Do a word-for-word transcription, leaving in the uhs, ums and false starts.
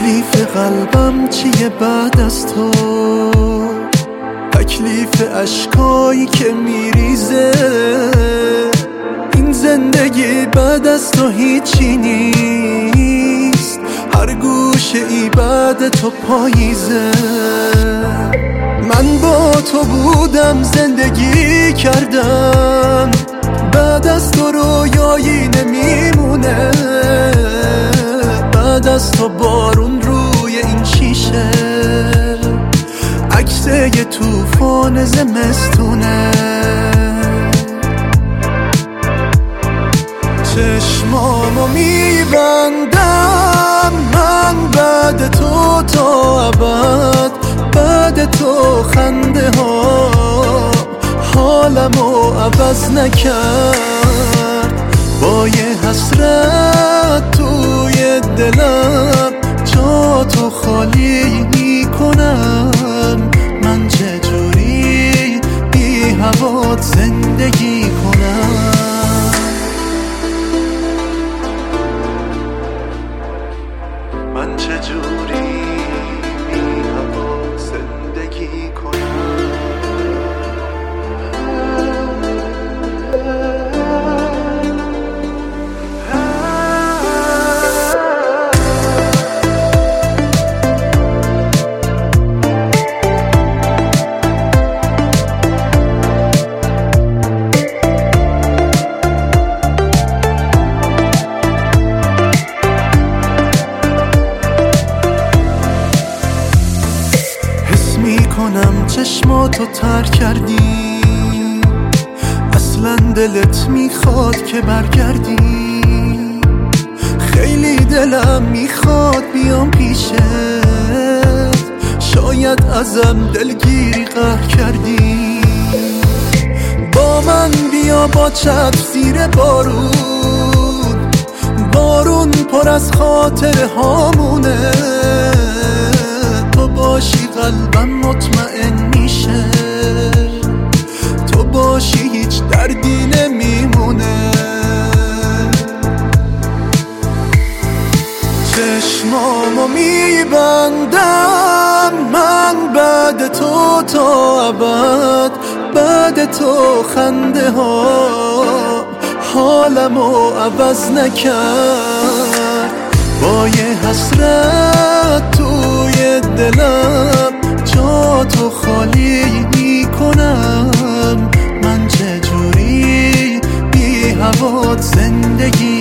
تکلیف قلبم چیه بعد از تو؟ تکلیف اشکایی که میریزه. این زندگی بعد از تو هیچی نیست، هر گوشه ای بعد تو پاییزه. من با تو بودم، زندگی کردم، بعد از تو رویایی نمیمونه. بعد از تو بارون روی این شیشه، عکس یه توفان زمستونه. چشمامو میبندم من بعد تو تا ابد، بعد تو خنده ها حالمو عوض نکرد. با یه حسرت توی دلم جا تو خالی میکنم. من چجوری بی هوات زندگی کنم؟ من چجوری بی هوات زندگی کنم؟ میکنم چشماتو تر کردی، اصلا دلت میخواد که برگردی. خیلی دلم میخواد بیام پیشت، شاید ازم دلگیری قهر کردی. با من بیا با چتر زیر بارون، بارون پر از خاطره هامونه. تو باشی قلبم مطمئن میشه، تو باشی هیچ دردی نمیمونه. چشمامو میبندم من بعد تو تا ابد، بعد تو خنده ها حالمو عوض نکرد. با یه حسرت توی دلم جا تو خالی میکنم. من چجوری بی هوات زندگی